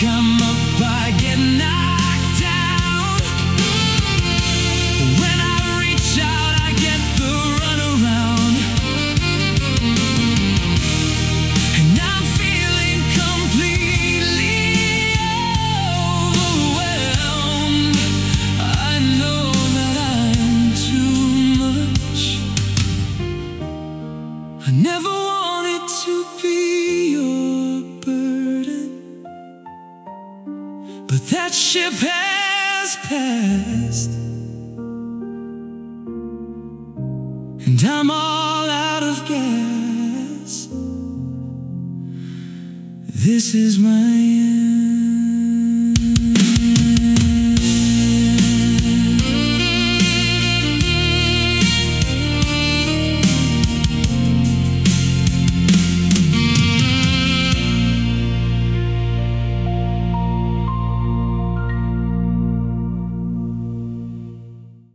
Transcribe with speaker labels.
Speaker 1: come up, I get knocked down. When I reach out, I get the runaround. And I'm feeling completely overwhelmed. I know that I'm too much. I never wanted to be your burden, but that ship has passed, and I'm all out of gas. This is my end.